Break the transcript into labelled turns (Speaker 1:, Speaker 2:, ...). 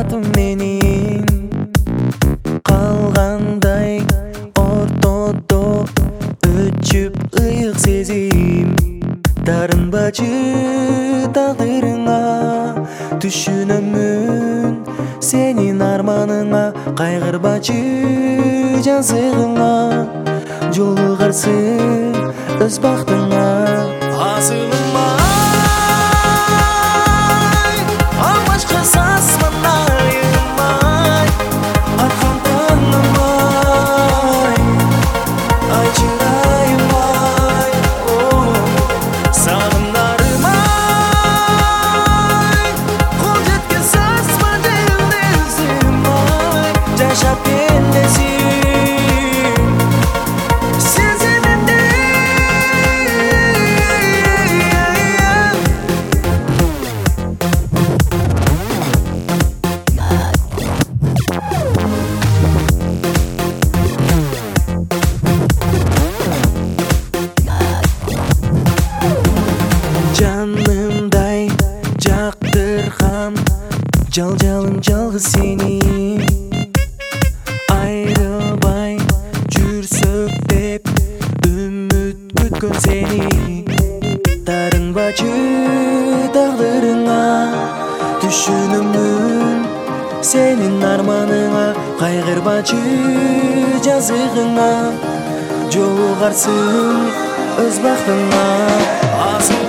Speaker 1: бактым менин калгандай ортодо өчүп ыйык сезим. Дарынбачы тагдырыңа түшүнөмүн сенин арманыңа, кайгырбачы жазыгыңа, жолугарсың өз бактыңа. Асылым ай, алмашка сасман айым ай, аркан таңым ай, ай чырайым ай, сагындарым ай, кол жеткен сасман жылдызым ай, жашап келесиң жанымдай жактырган жалжалым жалгыз сени, айрылбай жүрсөк деп үмүт күткөн сени. Дарынбачы тагдырыңа, түшүнөмүн сенин арманыңа, кайгырбачы жазыгыңа, жолугарсың өз бактыңа.